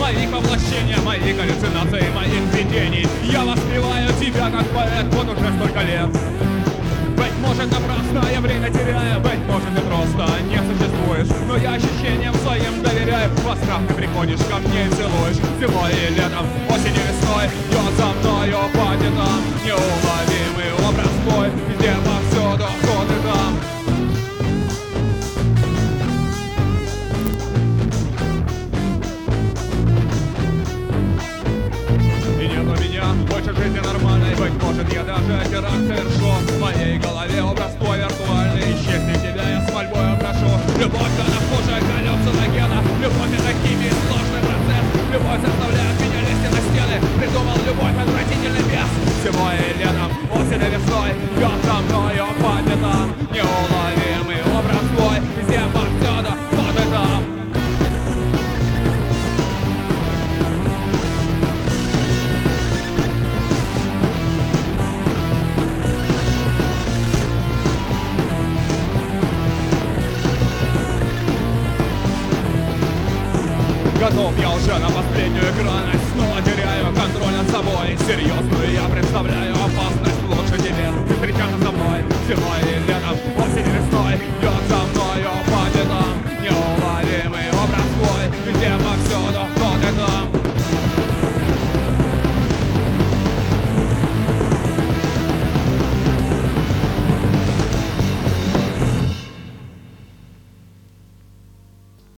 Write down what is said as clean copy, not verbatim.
моих воплощения, моих галлюцинаций, моих видений. Я воспеваю тебя как поэт вот уже столько лет. Быть может, напрасно я время теряю, быть может, ты просто не существуешь, но я ощущениям своим доверяю. Во страх ты приходишь ко мне и целуешь. Зимой и летом, осенью и весной идет за мною по пятам. Неуловимый образ твой, везде повсюду, тут и там. И нет у меня больше жизни нормальной. Быть может, я даже теракт совершу. В моей голове образ твой виртуальный. Исчезни тебя, я с мольбой прошу. Любовь, она хуже колется на гена. Любовь — это химия, сложный процесс. Любовь заставляет меня лезть на стены. Придумал любовь, отвратительный бес. Зимой и летом, осенью и весной идет за мною по пятам. Неуловимый образ твой, везде повсюду, вот и там. Готов я уже на последнюю экранность. Снова теряю контроль над собой. Серьезную я представляю опасность. Лучше тебе встречаться со мной. Зимой и летом, осенью и весной идет за мной.